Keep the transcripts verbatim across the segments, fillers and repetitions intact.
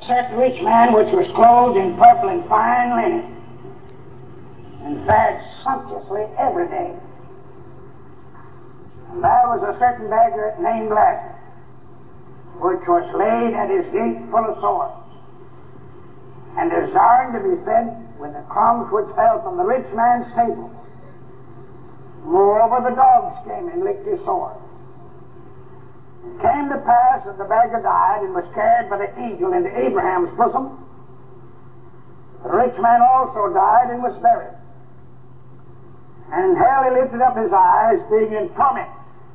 certain rich man which was clothed in purple and fine linen, and fared sumptuously every day. And there was a certain beggar named Lazarus, which was laid at his gate full of sores, and desiring to be fed with the crumbs which fell from the rich man's table. Moreover, the dogs came and licked his sores. It came to pass that the beggar died and was carried by the angel into Abraham's bosom. The rich man also died and was buried. And in hell he lifted up his eyes, being in torment.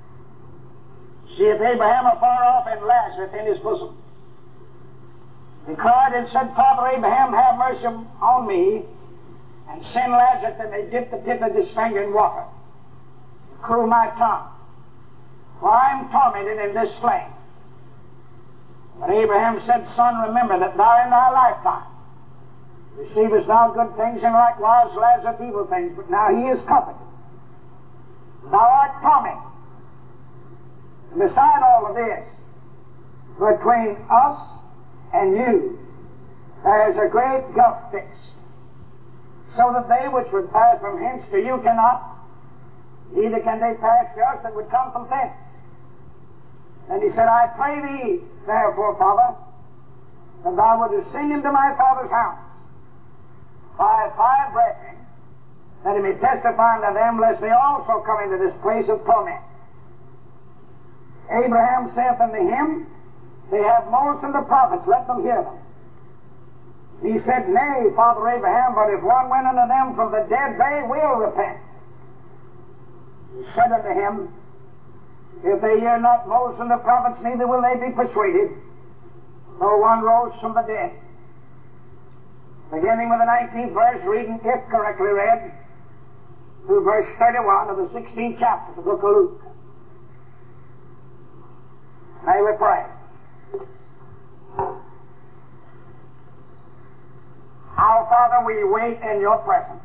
Seeth Abraham afar off and Lazarus in his bosom. He cried and said, Father Abraham, have mercy on me, and send Lazarus that may dip the tip of this finger in water, to cool my tongue, for I am tormented in this flame. But Abraham said, Son, remember that thou in thy lifetime receivest thou good things, and likewise Lazarus evil things, but now he is comforted. Thou art tormented. And beside all of this, between us and you, there is a great gulf fixed, so that they which would pass from hence to you cannot, neither can they pass to us that would come from thence. And he said, I pray thee, therefore, Father, that thou wouldest send him to my father's house by five brethren, that he may testify unto them, lest they also come into this place of torment. Abraham saith unto him, They have Moses and the prophets, let them hear them. He said, Nay, Father Abraham, but if one went unto them from the dead, they will repent. He said unto him, If they hear not Moses and the prophets, neither will they be persuaded, though one rose from the dead. Beginning with the nineteenth verse, reading, if correctly read, through verse thirty-one of the sixteenth chapter of the book of Luke. May we pray. Our Father, we wait in your presence,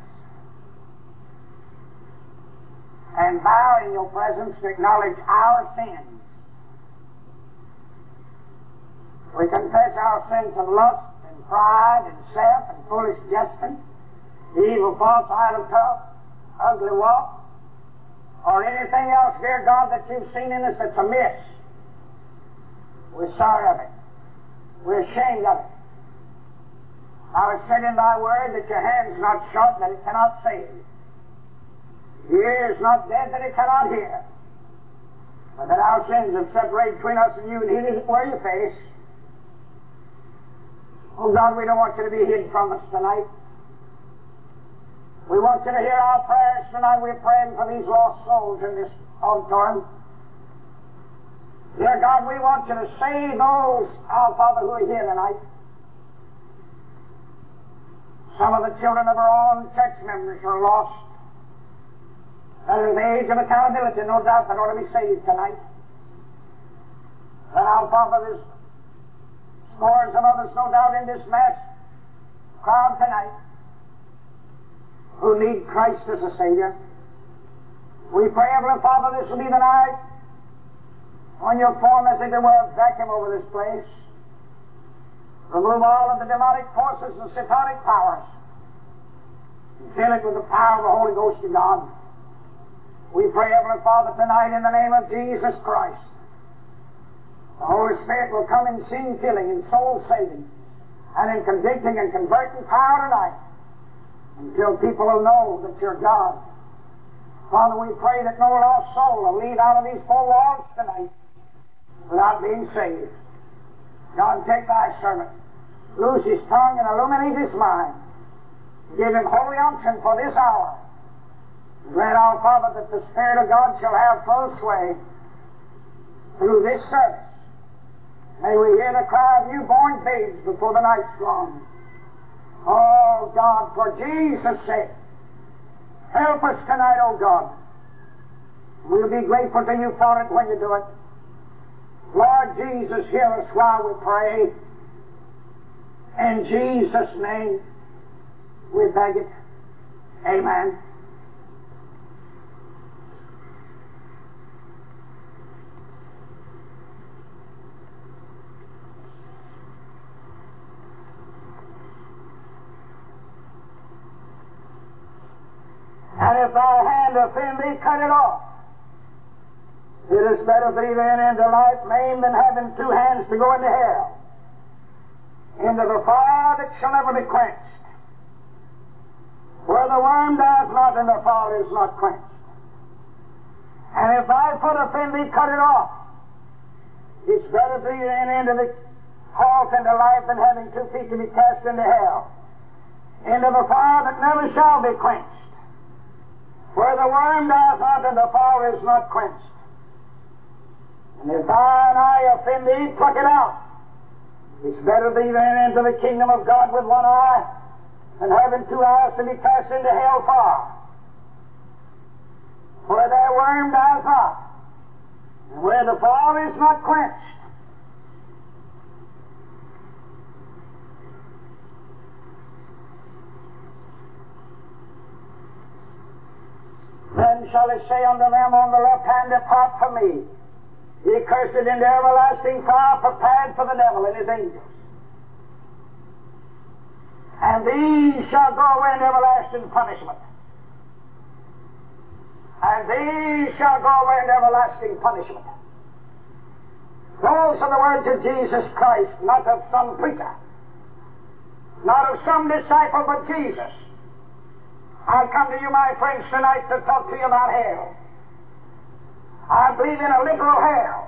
and bow in your presence to acknowledge our sins. We confess our sins of lust and pride and self and foolish jesting, the evil false idol talk, ugly walk, or anything else, dear God, that you've seen in us that's amiss. We're sorry of it. We're ashamed of it. Thou hast said in thy word that your hand's not short, that it cannot save. The ear is not dead, that it cannot hear. But that our sins have separated between us and you, and hid it where your face. Oh God, we don't want you to be hid from us tonight. We want you to hear our prayers tonight. We're praying for these lost souls in this auditorium. Dear God, we want you to save those, our Father, who are here tonight. Some of the children of our own church members are lost. That is the age of accountability, no doubt, that ought to be saved tonight. And our Father, there's scores of others, no doubt, in this mass crowd tonight who need Christ as a Savior. We pray, Heavenly Father, this will be the night when you'll form, as it were, a vacuum over this place. Remove all of the demonic forces and satanic powers and fill it with the power of the Holy Ghost of God. We pray, Heavenly Father, tonight in the name of Jesus Christ, the Holy Spirit will come in sin killing and soul saving and in convicting and converting power tonight until people will know that you're God. Father, we pray that no lost soul will leave out of these four walls tonight without being saved. God, take thy servant, loose his tongue and illuminate his mind. Give him holy unction for this hour. Grant, our Father, that the Spirit of God shall have full sway through this service. May we hear the cry of newborn babes before the night's gone. Oh, God, for Jesus' sake, help us tonight, oh God. We'll be grateful to you for it when you do it. Lord Jesus, hear us while we pray. In Jesus' name, we beg it. Amen. And if thy hand offend thee, cut it off. It is better for thee then into life maimed than having two hands to go into hell, into the fire that shall never be quenched, where the worm dieth not and the fire is not quenched. And if thy foot offend thee, cut it off. It's better for thee then into the halt into life than having two feet to be cast into hell, into the fire that never shall be quenched, where the worm dieth not and the fire is not quenched. And if thine eye offend thee, pluck it out. It's better thee than into the kingdom of God with one eye than having two eyes to be cast into hell fire, where their worm dieth not, and where the fire is not quenched. Then shall he say unto them on the left hand, Depart from me, ye cursed, into everlasting fire prepared for the devil and his angels. And these shall go away in everlasting punishment. And these shall go away in everlasting punishment. Those are the words of Jesus Christ, not of some preacher, not of some disciple, but Jesus. I come to you, my friends, tonight to talk to you about hell. I believe in a literal hell.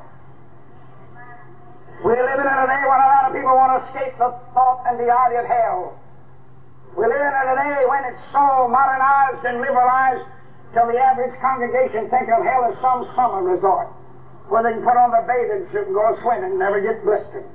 We're living in a day when a lot of people want to escape the thought and the idea of hell. We're living in a day when it's so modernized and liberalized till the average congregation think of hell as some summer resort where they can put on their bathing suit and go swimming and never get blistered.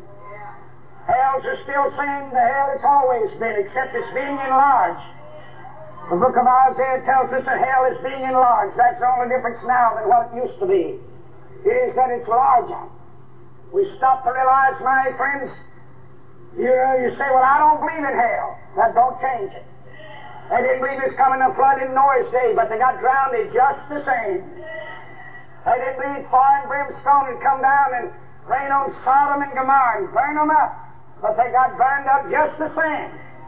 Hells are still saying the hell it's always been, except it's being enlarged. The book of Isaiah tells us that hell is being enlarged. That's the only difference now than what it used to be, is that it's larger. We stop to realize, my friends, you know, you say, well, I don't believe in hell. That don't change it. They didn't believe it's coming a flood in Noah's day, but they got drowned just the same. They didn't believe fire and brimstone would come down and rain on Sodom and Gomorrah and burn them up, but they got burned up just the same.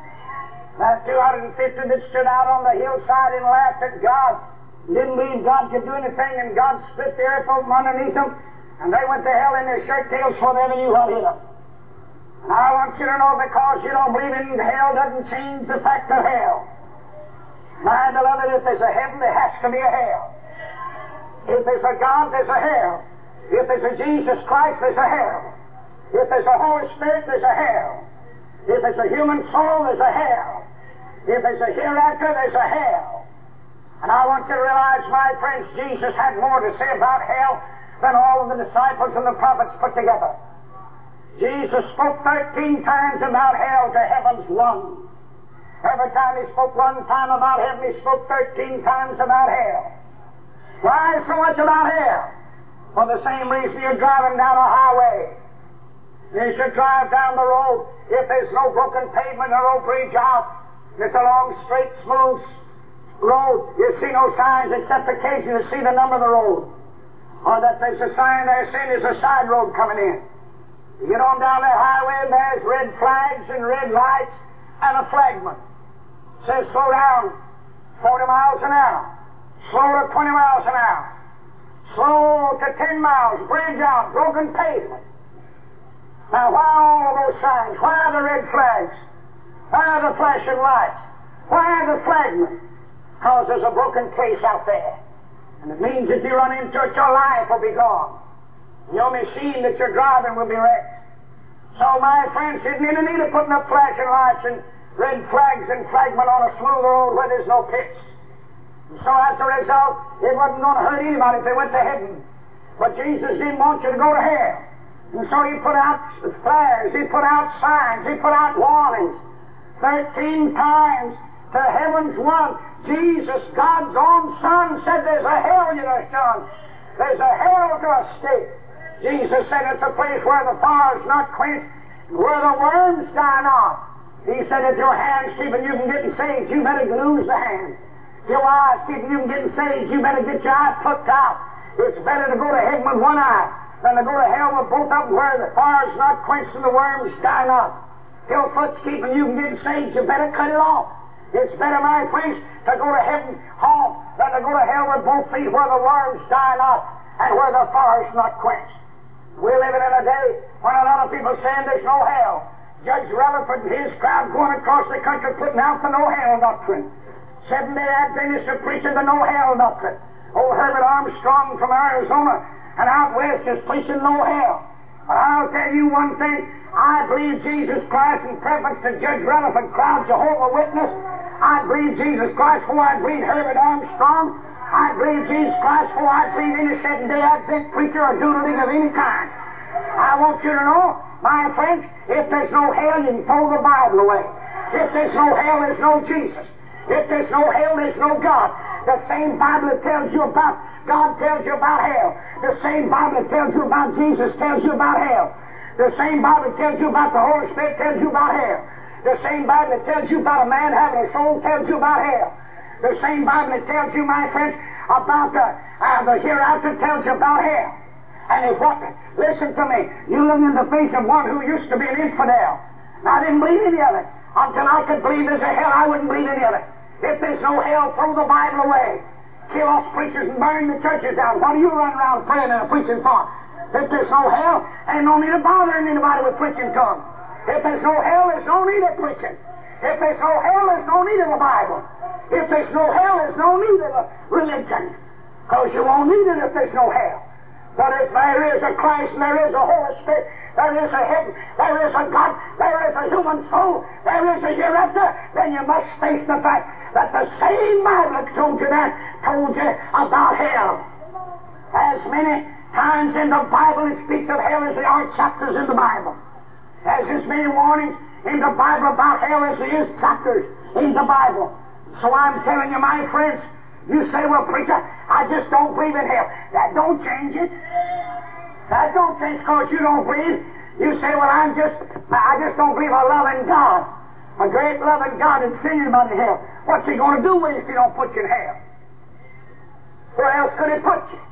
That two hundred fifty that stood out on the hillside and laughed at God, didn't believe God could do anything, and God split the earth open underneath them, and they went to hell in their shirt tails before they ever knew what hit them. And I want you to know, because you don't believe in hell doesn't change the fact of hell. My beloved, if there's a heaven, there has to be a hell. If there's a God, there's a hell. If there's a Jesus Christ, there's a hell. If there's a Holy Spirit, there's a hell. If there's a human soul, there's a hell. If there's a hereafter, there's a hell. And I want you to realize, my friends, Jesus had more to say about hell than all of the disciples and the prophets put together. Jesus spoke thirteen times about hell to heaven's one. Every time he spoke one time about heaven, he spoke thirteen times about hell. Why so much about hell? For the same reason you're driving down a highway. You should drive down the road. If there's no broken pavement or no bridge out, it's a long, straight, smooth road. You see no signs except occasionally you see the number of the road, or that there's a sign there saying there's a side road coming in. You get on down that highway and there's red flags and red lights and a flagman. It says slow down, forty miles an hour. Slow to twenty miles an hour. Slow to ten miles. Bridge out, broken pavement. Now, why all those signs? Why are the red flags? Why are the flashing lights? Why are the flagmen? Because there's a broken place out there. And it means if you run into it, your life will be gone. Your machine that you're driving will be wrecked. So, my friends, you didn't need to put up flashing lights and red flags and flagmen on a smooth road where there's no pits. And so, as a result, it wasn't going to hurt anybody if they went to heaven. But Jesus didn't want you to go to hell. And so he put out flares, he put out signs, he put out warnings. Thirteen times to heaven's one. Jesus, God's own Son, said there's a hell, you know, son. There's a hell to escape. Jesus said it's a place where the fire's not quenched, where the worms die not. He said if your hand's keeping you from getting saved, you better lose the hand. If your eye's keeping you from getting saved, you better get your eye plucked out. It's better to go to heaven with one eye than to go to hell with both of them, where the fire's not quenched and the worms die not. If your foot's keeping you from getting saved, you better cut it off. It's better, my friends, to go to heaven home than to go to hell with both feet where the worms die not and where the fire's not quenched. We're living in a day when a lot of people saying there's no hell. Judge Rutherford and his crowd going across the country putting out the no hell doctrine. Seventh-day Adventists are preaching the no hell doctrine. Old Herbert Armstrong from Arizona and out west is preaching no hell. But I'll tell you one thing. I believe Jesus Christ in preference to Judge Rutherford crowd Jehovah Witness. I believe Jesus Christ before I believe Herbert Armstrong. I believe Jesus Christ before I believe any Seventh-day Advent preacher or doodling of any kind. I want you to know, my friends, if there's no hell, you can throw the Bible away. If there's no hell, there's no Jesus. If there's no hell, there's no God. The same Bible that tells you about God tells you about hell. The same Bible that tells you about Jesus tells you about hell. The same Bible that tells you about the Holy Spirit tells you about hell. The same Bible that tells you about a man having a soul tells you about hell. The same Bible that tells you, my friends, about the, uh, the hereafter tells you about hell. And if what? Listen to me. You look in the face of one who used to be an infidel. I didn't believe any of it. Until I could believe there's a hell, I wouldn't believe any of it. If there's no hell, throw the Bible away. Kill us preachers and burn the churches down. What do you run around praying and preaching for? If there's no hell, ain't no need of bothering anybody with preaching to them. If there's no hell, there's no need of preaching. If there's no hell, there's no need of the Bible. If there's no hell, there's no need of a religion. Because you won't need it if there's no hell. But if there is a Christ and there is a Holy Spirit, there is a heaven, there is a God, there is a human soul, there is a hereafter, then you must face the fact that the same Bible that told you that told you about hell. As many times in the Bible it speaks of hell as there are chapters in the Bible. As as many warnings in the Bible about hell as there is chapters in the Bible. So I'm telling you, my friends, you say, well, preacher, I just don't believe in hell. That don't change it. That don't change because you don't believe. You say, well, I'm just, I just don't believe a loving God. A great loving God and singing about in hell. What's he going to do with you if he don't put you in hell? Where else could he put you?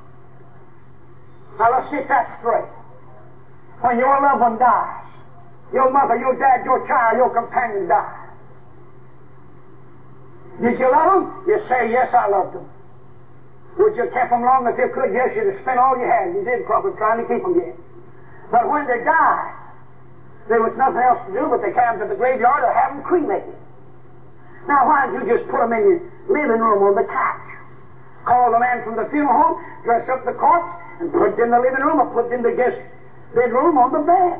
Now let's get that straight. When your loved one dies, your mother, your dad, your child, your companion dies. Did you love them? You say, yes, I loved them. Would you keep them long as you could? Yes, you'd have spent all you had. You did probably trying to keep them yet. But when they died, there was nothing else to do but they came to the graveyard or have them cremated. Now, why don't you just put them in your living room on the couch? Call the man from the funeral home, dress up the corpse, and put it in the living room or put it in the guest bedroom on the bed.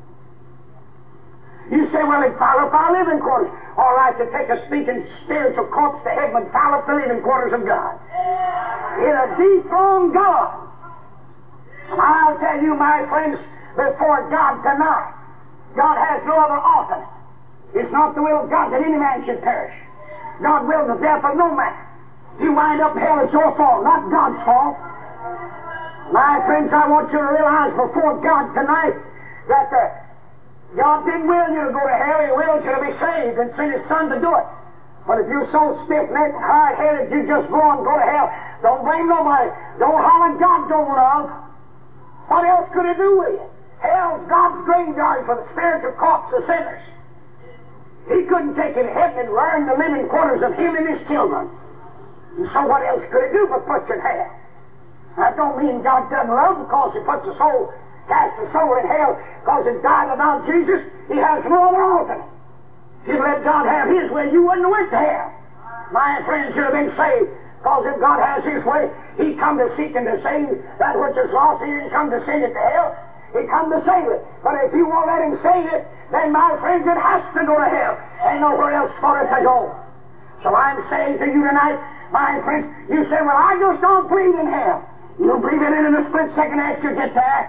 You say, well, it foul up our living quarters. All right, to take a speaking spiritual corpse to heaven and foul up the living quarters of God. It'll dethrone God. And I'll tell you, my friends, before God tonight, God has no other alternate. It's not the will of God that any man should perish. God wills the death of no man. If you wind up in hell, it's your fault, not God's fault. My friends, I want you to realize before God tonight that uh, God didn't will you to go to hell. He willed you to be saved and sent His Son to do it. But if you're so stiff-necked, hard-headed, you just go and go to hell. Don't blame nobody. Don't holler God don't love. What else could He do with you? Hell's God's graveyard for the spiritual corpse of sinners. He couldn't take it to heaven and learn the living quarters of Him and His children. And so what else could He do but put you in hell? That don't mean God doesn't love because He puts the soul, cast the soul in hell because it died without Jesus. He has no other alternate. If you let God have His way, you wouldn't have went to hell. My friends should have been saved because if God has His way, He come to seek and to save that which is lost. He didn't come to send it to hell. He come to save it. But if you won't let Him save it, then, my friends, it has to go to hell. Ain't nowhere else for it to go. So I'm saying to you tonight, my friends, you say, well, I just don't believe in hell. You believe in it in a split second after you get there.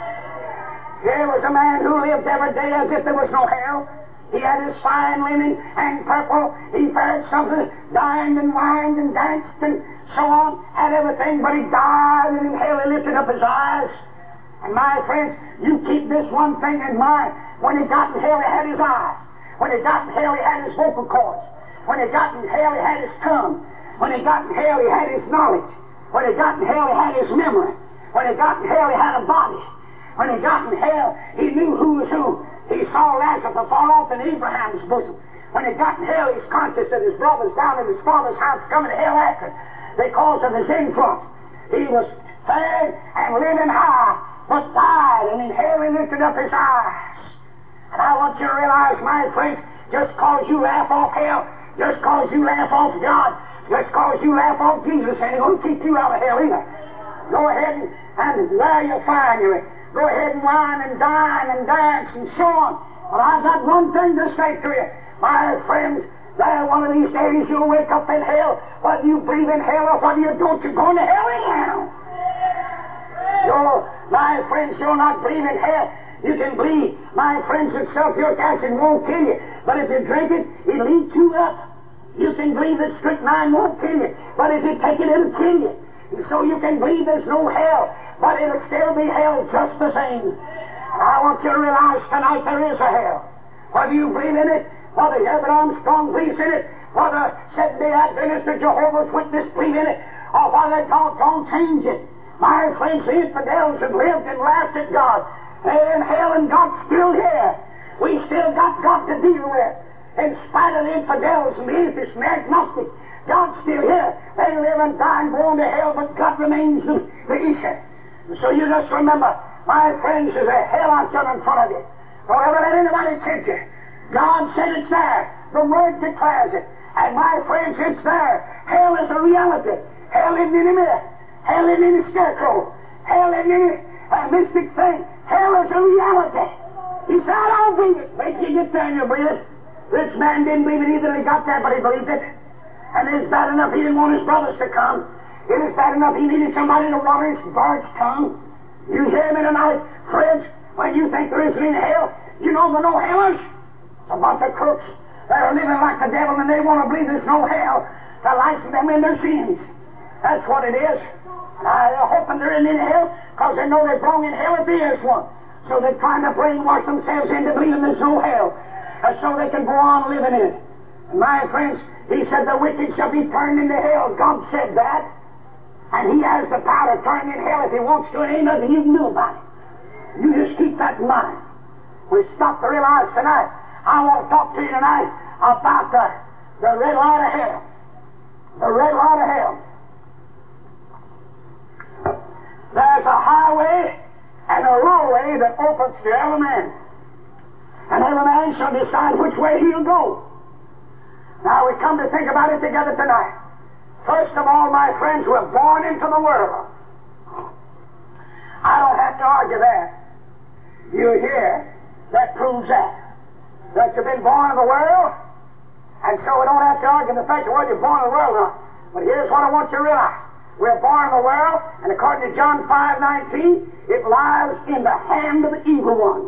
Here was a man who lived every day as if there was no hell. He had his fine linen and purple. He fared something, dined and wined and danced and so on, had everything, but he died, and in hell he lifted up his eyes. And my friends, you keep this one thing in mind. When he got in hell, he had his eyes. When he got in hell, he had his vocal cords. When he got in hell, he had his tongue. When he got in hell, he had his knowledge. When he got in hell, he had his memory. When he got in hell, he had a body. When he got in hell, he knew who was who. He saw Lazarus fall off in Abraham's bosom. When he got in hell, he's conscious that his brother's down in his father's house coming to hell after him because of his influence. He was fed and living high, but died, and in hell he lifted up his eyes. And I want you to realize, my friends, just cause you laugh off hell, just cause you laugh off God, just cause you laugh off Jesus, ain't going to keep you out of hell either. Go ahead and, and there you'll find you. Go ahead and whine and dine and dance and so on. But I've got one thing to say to you. My friends, there one of these days you'll wake up in hell. Whether you believe in hell or whether you don't, you're going to hell anyhow. You'll, my friends, you'll not believe in hell. You can believe, my friends, that sulfuric acid won't kill you. But if you drink it, it'll eat you up. You can believe that strychnine won't kill you. But if you take it, it'll kill you. And so you can believe there's no hell. But it'll still be hell just the same. I want you to realize tonight there is a hell. Whether you believe in it, whether Herbert Armstrong believes in it, whether Seventh-day Adventists or Jehovah's Witnesses believe in it, or whether God don't change it. My friends, the infidels have lived and laughed at God. They're in hell and God's still here. We still got God to deal with. In spite of the infidels and the atheists and the agnostics, God's still here. They live and die and go on to hell, but God remains the, the issue. So you just remember, my friends, there's a hell out there in front of you. Don't ever let anybody kid you. God said it's there. The Word declares it. And my friends, it's there. Hell is a reality. Hell isn't any myth. Hell isn't any scarecrow. Hell isn't any uh, mystic thing. Hell is a reality. He said, I don't believe it. Wait till you get there and you'll believe it. This man didn't believe it either. He got there, but he believed it. And it's bad enough he didn't want his brothers to come. It is bad enough he needed somebody to water his bird's tongue. You hear me tonight, friends? When you think there isn't any hell, you know there are no hellers. It's a bunch of crooks that are living like the devil, and they want to believe there's no hell to license them in their sins. That's what it is. And I'm hoping there isn't any hell, because they know they belong in hell if there is one. So they're trying to brainwash themselves into believing there's no hell, and so they can go on living in it. And my friends, he said the wicked shall be turned into hell. God said that. And he has the power to turn in hell if he wants to, and ain't nothing you can do about it. You just keep that in mind. We stop to realize tonight, I want to talk to you tonight about the, the red light of hell. The red light of hell. There's a highway and a lowway that opens to every man. And every man shall decide which way he'll go. Now we come to think about it together tonight. First of all, my friends, we're born into the world. I don't have to argue that. You hear, that proves that. That you've been born in the world, and so we don't have to argue the fact that whether you're born in the world or not. But here's what I want you to realize. We're born in the world, and according to John five nineteen, it lies in the hand of the evil one.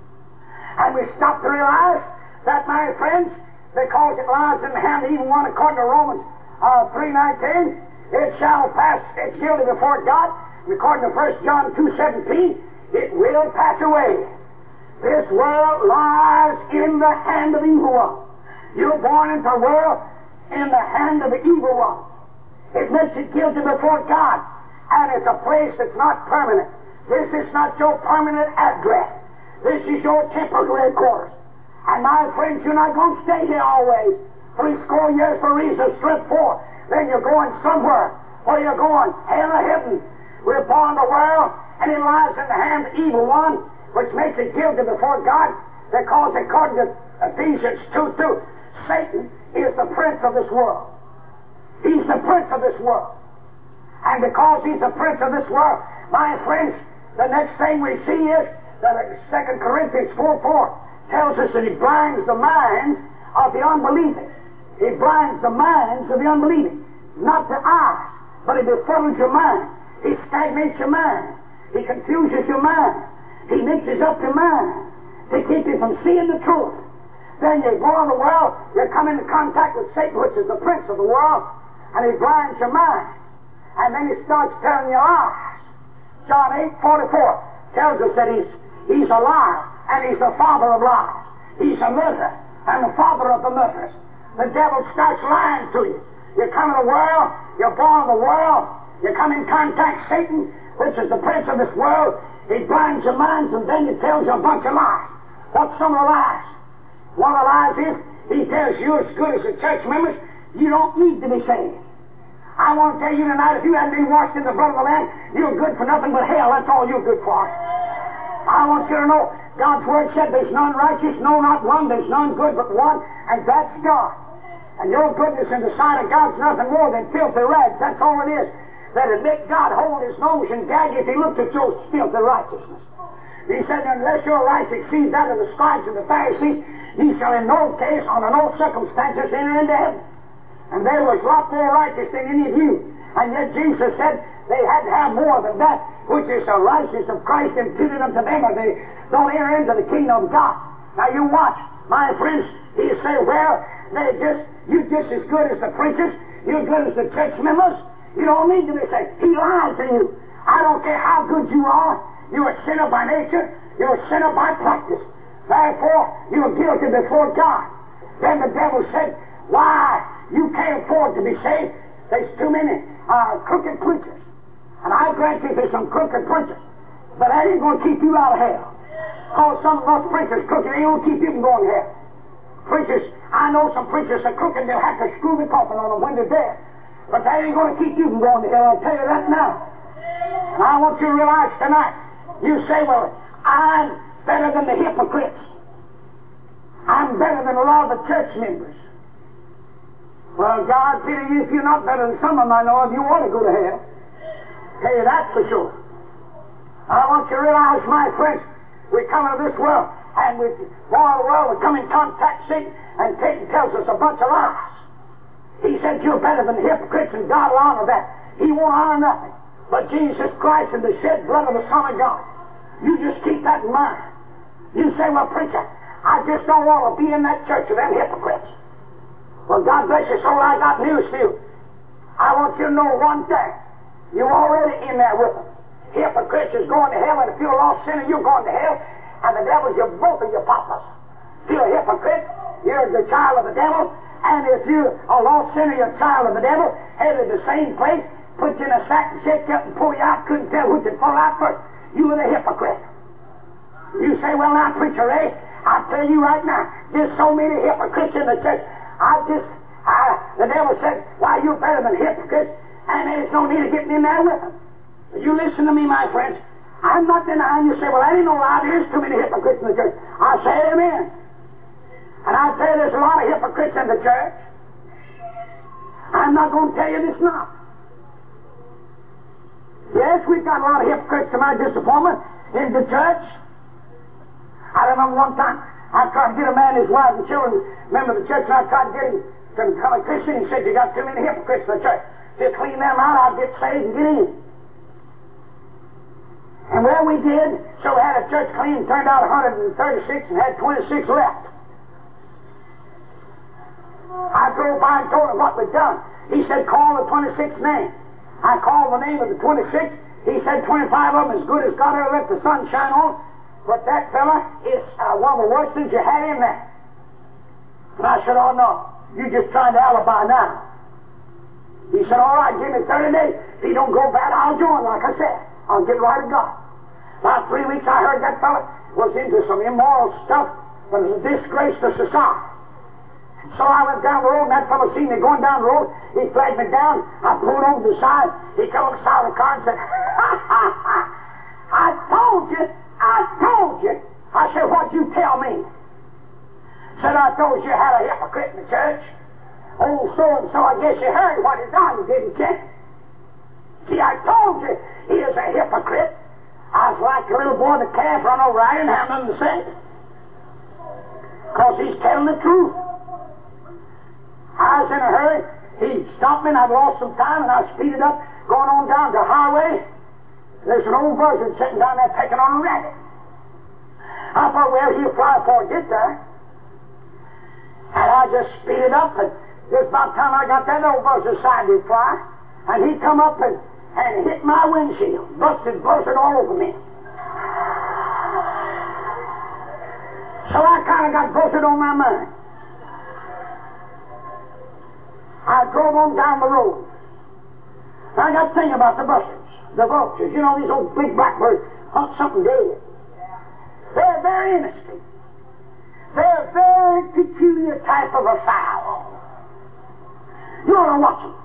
And we stop to realize that, my friends, because it lies in the hand of the evil one, according to Romans uh, three nineteen, it shall pass, it's guilty before God. And according to First John two seventeen, it will pass away. This world lies in the hand of the evil one. You're born into a world in the hand of the evil one. It makes it guilty before God. And it's a place that's not permanent. This is not your permanent address. This is your temporary quarters. And my friends, you're not going to stay here always. Three score years for reason of strength for. Then you're going somewhere. Where you're going? Hell or heaven. We're born in the world, and it lies in the hand of the evil one, which makes it guilty before God, because according to Ephesians two two, Satan is the prince of this world. He's the prince of this world. And because he's the prince of this world, my friends, the next thing we see is that Second Corinthians four four tells us that he blinds the minds of the unbelieving. He blinds the minds of the unbelieving. Not the eyes, but he befuddles your mind. He stagnates your mind. He confuses your mind. He mixes up your mind to keep you from seeing the truth. Then you go in the world, you come into contact with Satan, which is the prince of the world, and he blinds your mind. And then he starts telling you lies. John eight forty-four tells us that he's, he's a liar, and he's the father of lies. He's a murderer, and the father of the murderers. The devil starts lying to you. You come in the world, you're born in the world, you come in contact with Satan, which is the prince of this world. He blinds your minds, and then he tells you a bunch of lies. What's some of the lies? One of the lies is he tells you as good as the church members, you don't need to be saved. I want to tell you tonight, if you haven't been washed in the blood of the Lamb, you're good for nothing but hell. That's all you're good for. I want you to know, God's Word said there's none righteous, no, not one. There's none good but one, and that's God. And your goodness in the sight of God's nothing more than filthy rags. That's all it is. That'd make God hold his nose and gag if he looked at your filthy righteousness. He said, unless your rights exceed that of the scribes and the Pharisees, ye shall in no case, under no circumstances, enter into heaven. And there was a lot more righteous than any of you. And yet Jesus said they had to have more than that, which is the righteousness of Christ imputed unto them, or they don't enter into the kingdom of God. Now you watch, my friends, he say, well, they just, you just as good as the preachers, you're good as the church members, you don't need to be saved. He lies to you. I don't care how good you are, you're a sinner by nature, you're a sinner by practice. Therefore, you're guilty before God. Then the devil said, why, you can't afford to be saved. There's too many uh, crooked preachers. And I grant you there's some crooked preachers. But that ain't going to keep you out of hell. Because some of us preachers crooked, they ain't going to keep you from going to hell. Preachers, I know some preachers are crooked, they'll have to screw the coffin on them when they're dead. But that ain't going to keep you from going to hell, I'll tell you that now. And I want you to realize tonight, you say, well, I'm better than the hypocrites. I'm better than a lot of the church members. Well, God pity you if you're not better than some of them I know of. You ought to go to hell. Tell you that for sure. I want you to realize, my friends, we come into this world, and we, while the world, we come in contact with Satan, and Satan tells us a bunch of lies. He said you're better than the hypocrites, and God will honor that. He won't honor nothing but Jesus Christ and the shed blood of the Son of God. You just keep that in mind. You say, well, preacher, I just don't want to be in that church of them hypocrites. Well, God bless your soul, I got news for you. I want you to know one thing. You're already in there with them. Hypocrites is going to hell, and if you're a lost sinner, you're going to hell, and the devil's your, both of your papas. If you're a hypocrite, you're the child of the devil, and if you're a lost sinner, you're a child of the devil, headed the same place, put you in a sack and shake you up and pull you out, couldn't tell which would fall out first. You were the hypocrite. You say, well, now, preacher Ray, I'll tell you right now, there's so many hypocrites in the church. I just, I, the devil said, why, you're better than hypocrites, and there's no need of getting in there with them. You listen to me, my friends. I'm not denying you say, well, that ain't no lie, there's too many hypocrites in the church. I say amen. And I tell you, there's a lot of hypocrites in the church. I'm not going to tell you this not. Yes, we've got a lot of hypocrites to my disappointment in the church. I remember one time, I tried to get a man, his wife, and children, member of the church, and I tried to get him to become a Christian. He said, you got too many hypocrites in the church. To clean them out, I'll get saved and get in. And well, we did. So we had a church clean, turned out one hundred thirty-six and had twenty-six left. I drove by and told him what we'd done. He said, call the twenty-sixth name. I called the name of the twenty-sixth. He said twenty-five of them as good as God ever let the sun shine on. But that fella is uh, one of the worst things you had in there. And I said, oh no, you're just trying to alibi now. He said, all right, give me thirty days. If he don't go bad, I'll join, like I said. I'll get right to God. About three weeks I heard that fella was into some immoral stuff that was a disgrace to society. So I went down the road, and that fellow seen me going down the road. He flagged me down. I pulled over to the side. He came on the side of the car and said, ha, ha, ha. I told you. I told you. I said, what'd you tell me? Said, I told you you had a hypocrite in the church. Oh, so-and-so, I guess you heard what he done, didn't you? See, I told you he is a hypocrite. I was like a little boy in the calf run over. I didn't have nothing to say. Because he's telling the truth. I was in a hurry. He stopped me and I'd lost some time and I speeded up going on down the highway. There's an old buzzard sitting down there pecking on a rabbit. I thought, well, he'll fly before I get there. And I just speeded up, and just about the time I got that old buzzard side to fly, and he come up and, and hit my windshield, busted buzzard all over me. So I kind of got buzzard on my mind. I drove on down the road. I got to think about the buzzards, the vultures. You know, these old big blackbirds hunt something dead. They're very innocent. They're very peculiar a type of a fowl. You ought to watch them.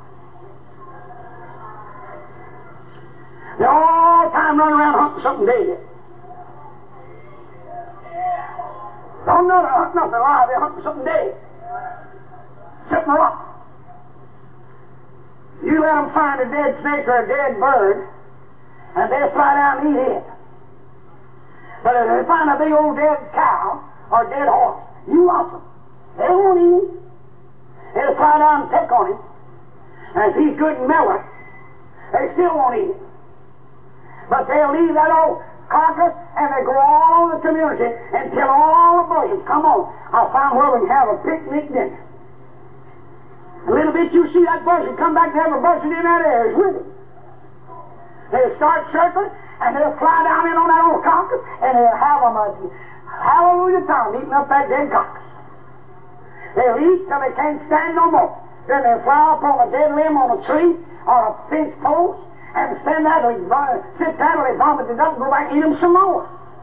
They're all the time running around hunting something dead. Don't know they're hunting nothing alive, they're hunting something dead. Something rotten. You let them find a dead snake or a dead bird, and they'll fly down and eat it. But if they find a big old dead cow or dead horse, you watch them. They won't eat him. They'll fly down and peck on him. And if he's good and mellow, they still won't eat him. But they'll leave that old carcass and they go all over the community and kill all the bushes. Come on, I found where we can have a picnic dinner. A little bit you see that buzzard come back and have a buzzard in that area with it. They'll start circling and they'll fly down in on that old carcass and they'll have them a hallelujah time eating up that dead carcass. They'll eat till they can't stand no more. Then they'll fly up on a dead limb on a tree or a fence post and stand there till they sit down till they vomit it up and go back and eat them some more.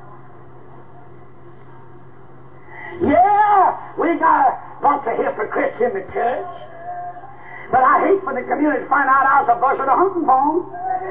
Yeah, we got a bunch of hypocrites in the church. But I hate for the community to find out I was a buzzard of hunting for them.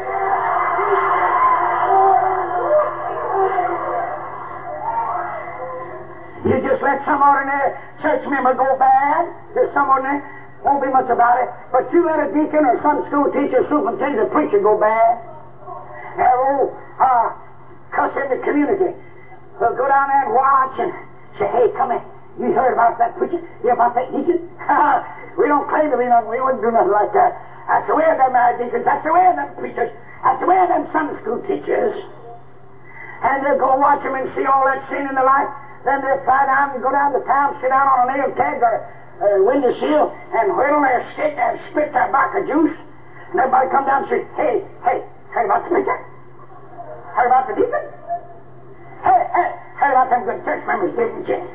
You just let some ordinary church member go bad. There's some ordinary, won't be much about it. But you let a deacon or Sunday school teacher, superintendent, or preacher go bad. That old uh, cuss in the community. They'll go down there and watch and say, hey, come here. You heard about that preacher? You about that deacon? We don't claim to be nothing. We wouldn't do nothing like that. That's the way of them married deacons. That's the way of them preachers. That's the way of them Sunday school teachers. And they'll go watch them and see all that sin in their life. Then they'll fly down and go down to town, sit down on a nail keg or a windowsill and whittle their stick and spit their bark of juice. And everybody come down and say, hey, hey, heard about the preacher? Heard about the deacon? Hey, hey, heard about them good church members, didn't you?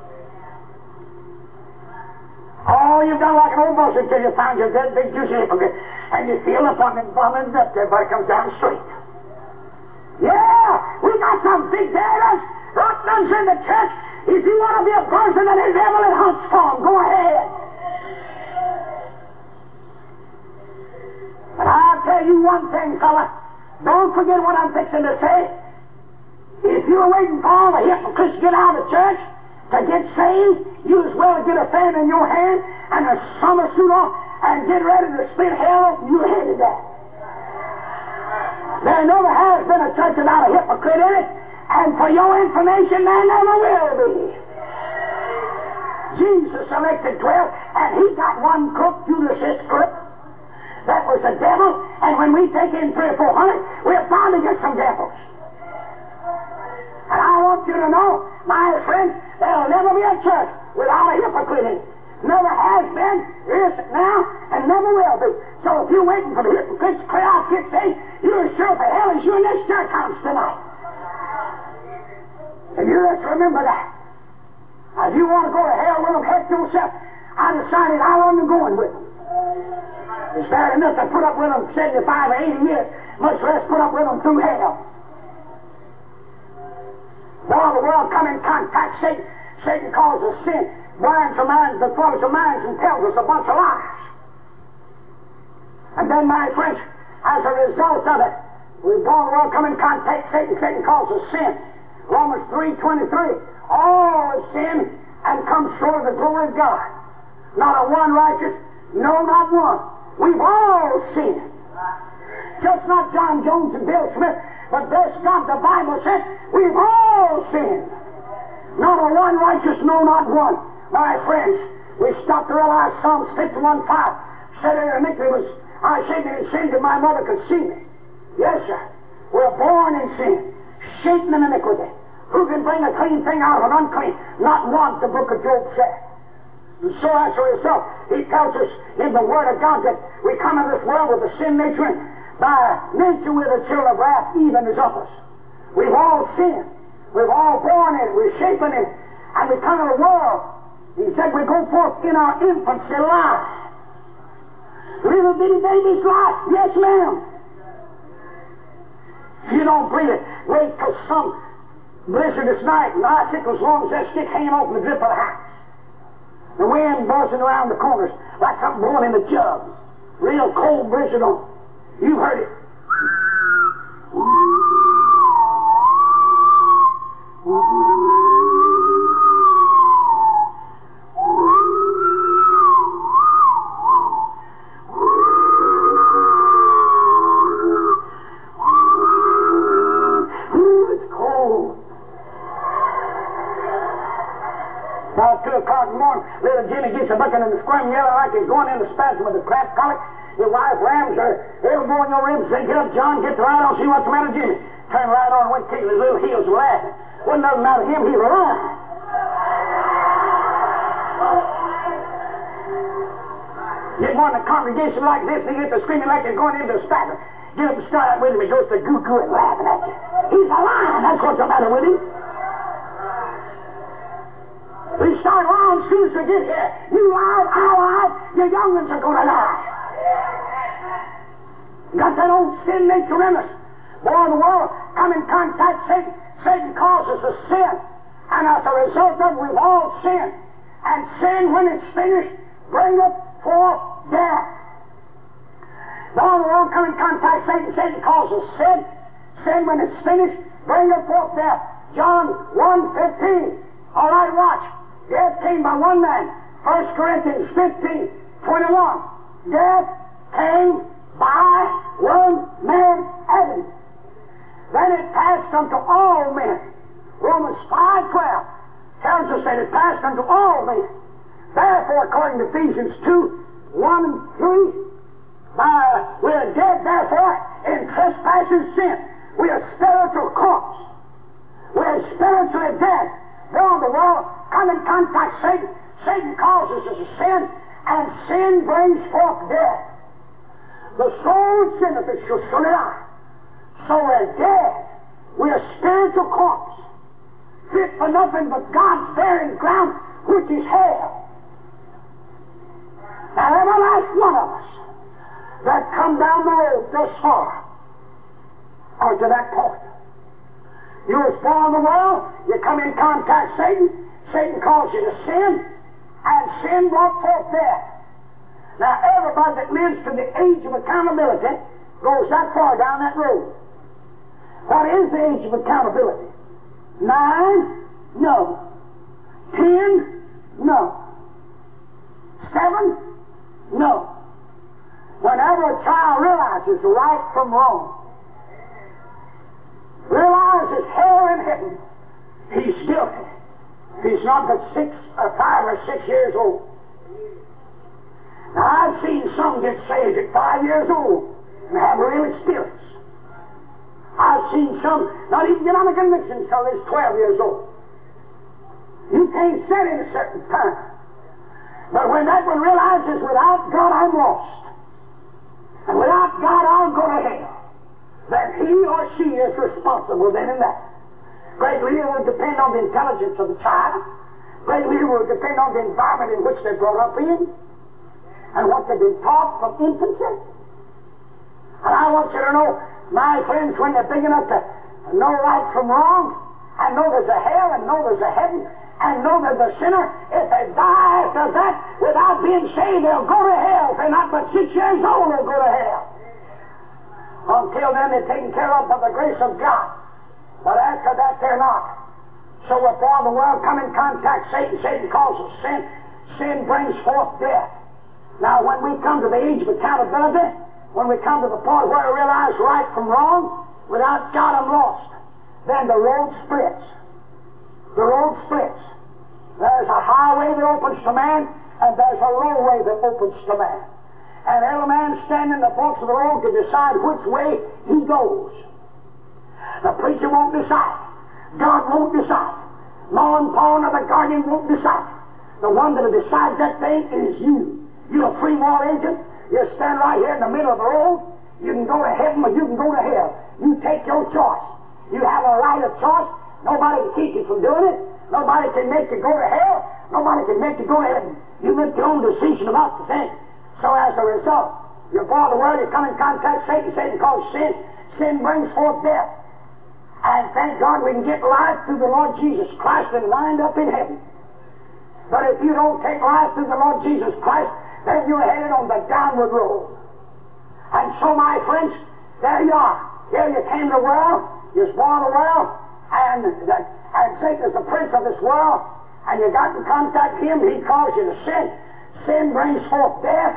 Oh, you've done like an old buzzard till you found your good big juicy hypocrite. And you feel the fun and fun and up there, but it comes down straight. Yeah, we got some big daddies, rottens in the church. If you want to be a person that is devil and hunts for them, go ahead. But I'll tell you one thing, fella. Don't forget what I'm fixing to say. If you're waiting for all the hypocrites to get out of church to get saved, you as well get a fan in your hand and a summer suit on and get ready to split hell. You headed that. There never has been a church without a hypocrite in it, and for your information, there never will be. Jesus selected twelve, and he got one crook, Judas Iscariot. That was the devil, and when we take in three or four hundred, we're bound to get some devils. And I want you to know, my friends, there'll never be a church without a hypocrite in it. Never has been, isn't now, and never will be. So if you're waiting for the hypocrites to clear out six days, you're sure for hell as you in this church house tonight. And you let's remember that. If you want to go to hell with them, heck yourself. I decided I wasn't going with them. It's bad enough to put up with them seventy-five or eighty years, much less put up with them through hell. While the world come in contact, Satan, Satan calls us sin, blinds our minds, deflows our minds, and tells us a bunch of lies. And then, my friends, as a result of it, we've all the world come in contact, Satan, Satan calls us sin. Romans three twenty-three, all have sinned and come short of the glory of God. Not a one righteous, no, not one. We've all sinned. Just not John Jones and Bill Smith, but bless God, the Bible says we've all sinned. Not a one righteous, no, not one. My friends, we stop to realize Psalm fifty-one five said that iniquity was, I shaped in sin that my mother could see me. Yes, sir. We're born in sin, shaped in iniquity. Who can bring a clean thing out of an unclean? Not one, the book of Job said. And so as a result, he tells us in the Word of God that we come into this world with a sin nature, and by nature we're the children of wrath, even as others. We've all sinned. We've all born in it. We're shaping it. And we come into the world. He said we go forth in our infancy life. Little bitty baby's life. Yes, ma'am. If you don't believe it, wait till some blizzardous night and icicles as long as that stick hanging off the grip of the house. The wind buzzing around the corners like something blowing in the jug. Real cold blizzard on. You've heard it. Little Jimmy gets a bucking and squirming, yelling like he's going into spasm with the crack colic. Your wife rams her elbow in your ribs, say, "Get up, John, get the light on, see what's the matter, Jimmy." Turn right on and went kicking his little heels and laughing. Wasn't nothing out of him, he was lying. Get one in a congregation like this, and he gets to screaming like he's going into a spasm. Get up and start out with him, he goes to goo-goo and laughing at you. He's a lying, that's what's the matter with him. We start lying as soon as we get here. You lied, I lied, your young ones are going to lie. Got that old sin nature in us. Boy, the world come in contact with Satan. Satan causes us sin. And as a result of it, we've all sinned. And sin, when it's finished, bringeth forth death. Boy, the world come in contact with Satan. Satan causes sin. Sin, when it's finished, bringeth forth death. John one fifteen. All right, watch. Death came by one man. First Corinthians fifteen twenty-one. Death came by one man, Adam. Then it passed unto all men. Romans five twelve tells us that it passed unto all men. Therefore, according to Ephesians two one and three, by, we are dead, therefore, in trespasses and sin. We are spiritual corpse. We are spiritually dead. Though the world come in contact with Satan, Satan causes us to sin, and sin brings forth death. The soul sinneth, it shall surely die. So we're dead. We're spiritual corpse, fit for nothing but God's barren ground, which is hell. Now, every last one of us that come down the road thus far are to that point. You was born in the world, you come in contact with Satan, Satan calls you to sin, and sin brought forth death. Now, everybody that lives to the age of accountability goes that far down that road. What is the age of accountability? Nine? No. Ten? No. Seven? No. Whenever a child realizes right from wrong, realizes hell in heaven, he's guilty. He's not but six or five or six years old. Now, I've seen some get saved at five years old and have real experience. I've seen some not even get on a conviction until they're twelve years old. You can't set in a certain time. But when that one realizes, without God I'm lost, and without God I'll go to hell, that he or she is responsible then and that. Greatly it will depend on the intelligence of the child. Greatly it will depend on the environment in which they're brought up in, and what they've been taught from infancy. And I want you to know, my friends, when they're big enough to know right from wrong, and know there's a hell, and know there's a heaven, and know there's a sinner, if they die after that without being saved, they'll go to hell. If they're not but six years old, they'll go to hell. Until then, they're taken care of by the grace of God. But after that, they're not. So if all the world come in contact with Satan, Satan causes sin, sin brings forth death. Now, when we come to the age of accountability, when we come to the point where we realize right from wrong, without God I'm lost, then the road splits. The road splits. There's a highway that opens to man, and there's a lowway that opens to man. And every man standing in the forks of the road can decide which way he goes. The preacher won't decide. God won't decide. Mom and Paul or the guardian won't decide. The one that will decide that thing is you. You're a free will agent. You stand right here in the middle of the road. You can go to heaven or you can go to hell. You take your choice. You have a right of choice. Nobody can keep you from doing it. Nobody can make you go to hell. Nobody can make you go to heaven. You make your own decision about the thing. So as a result, you're born the world, you come in contact with Satan. Satan calls sin. Sin brings forth death. And thank God we can get life through the Lord Jesus Christ and wind up in heaven. But if you you don't take life through the Lord Jesus Christ, then you're headed on the downward road. And so, my friends, there you are. Here you came to the world, you was born in the world, and, the, and Satan is the prince of this world, and you got in contact with him, he calls you to sin. Sin brings forth death,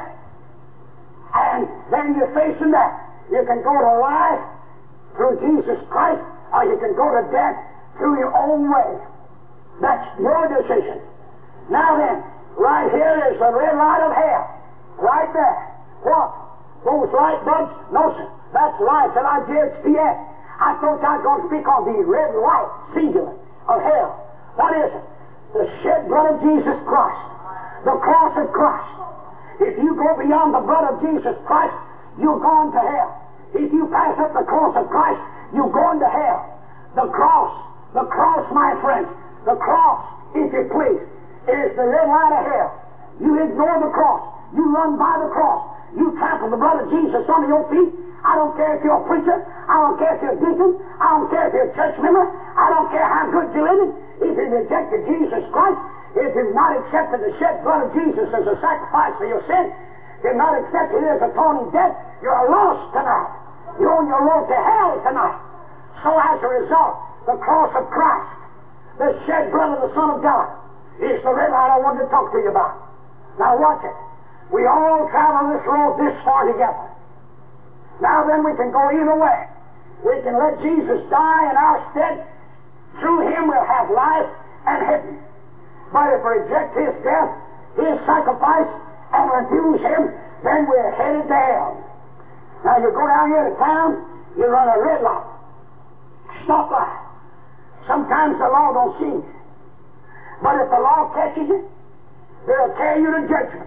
and then you're facing that. You can go to life through Jesus Christ, or you can go to death through your own way. That's your decision. Now then, right here is the red light of hell. Right there. What? Those light bulbs? No, sir. That's light that I give to you. I thought I was going to speak on the red light, singular, of hell. What is it? The shed blood of Jesus Christ. The cross of Christ. If you go beyond the blood of Jesus Christ, you're going to hell. If you pass up the cross of Christ, you're going to hell. The cross, the cross, my friends, the cross, if you please, is the red light of hell. You ignore the cross. You run by the cross. You trample the blood of Jesus under your feet. I don't care if you're a preacher. I don't care if you're a deacon. I don't care if you're a church member. I don't care how good you're living. If you rejected Jesus Christ, if you've not accepted the shed blood of Jesus as a sacrifice for your sin, if you've not accepted His atoning death, you're lost tonight. You're on your road to hell tonight. So as a result, the cross of Christ, the shed blood of the Son of God, is the red light I wanted to talk to you about. Now watch it. We all travel this road this far together. Now then, we can go either way. We can let Jesus die in our stead. Through Him we'll have life and heaven. But if we reject His death, His sacrifice, and refuse Him, then we're headed to hell. Now you go down here to town, you run a red light, stop light. Sometimes the law don't see you. But if the law catches you, they'll carry you to judgment.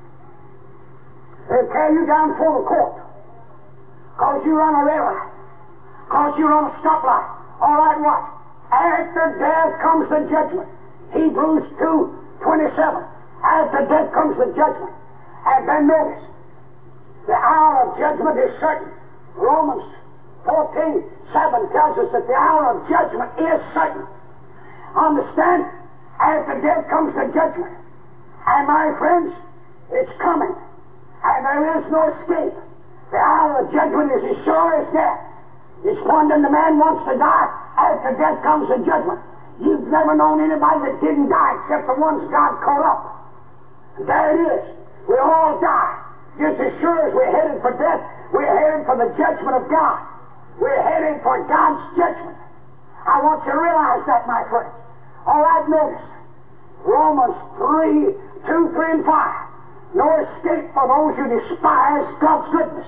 They'll carry you down before the court. Because you run a red light. Because you run a stoplight. All right, what? After death comes the judgment. Hebrews two twenty-seven. After death comes the judgment. And then notice, the hour of judgment is certain. Romans fourteen seven tells us that the hour of judgment is certain. Understand? After death comes the judgment. And my friends, it's coming. And there is no escape. The hour of judgment is as sure as death. It's one that the man wants to die. After death comes the judgment. You've never known anybody that didn't die except the ones God caught up. And there it is. We all die. Just as sure as we're headed for death, we're headed for the judgment of God. We're headed for God's judgment. I want you to realize that, my friends. All right, notice. Romans three, two, three, and five. No escape for those who despise God's goodness.